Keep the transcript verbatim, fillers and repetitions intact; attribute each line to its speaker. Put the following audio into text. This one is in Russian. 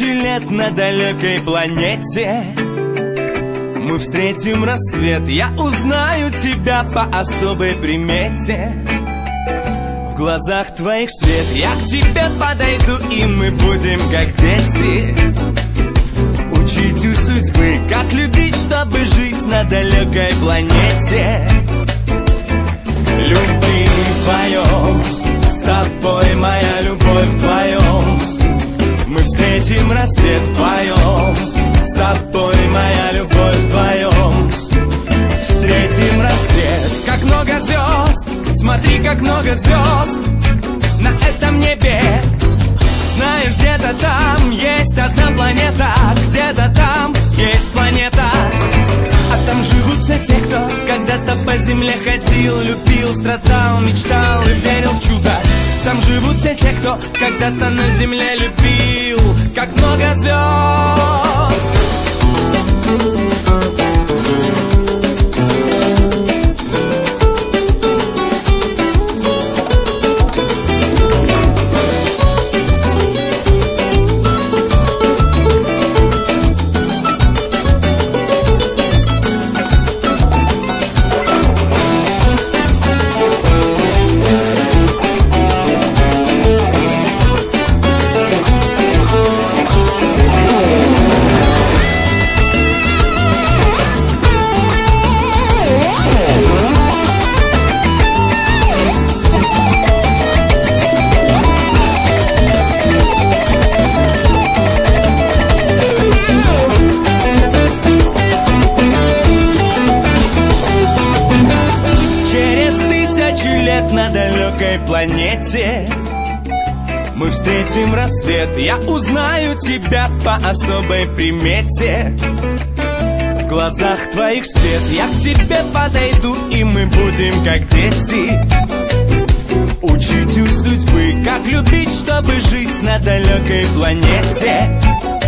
Speaker 1: тысячи лет на далекой планете мы встретим рассвет. Я узнаю тебя по особой примете. В глазах твоих свет. Я к тебе подойду, и мы будем как дети учить у судьбы, как любить, чтобы жить на далекой планете. Любимый вдвоем, с тобой моя любовь вдвоем. Мы встретим рассвет вдвоем, с тобой моя любовь вдвоем. Встретим рассвет, как много звезд, смотри, как много звезд на этом небе. Знаешь, где-то там есть одна планета, где-то там есть планета. А там живут все те, кто когда-то по земле ходил, любил, страдал, мечтал и верил в чудо. Там живут все те, кто когда-то на земле любил, как много звезд. На далекой планете мы встретим рассвет. Я узнаю тебя по особой примете. В глазах твоих свет. Я к тебе подойду, и мы будем как дети учить у судьбы, как любить, чтобы жить на далекой планете.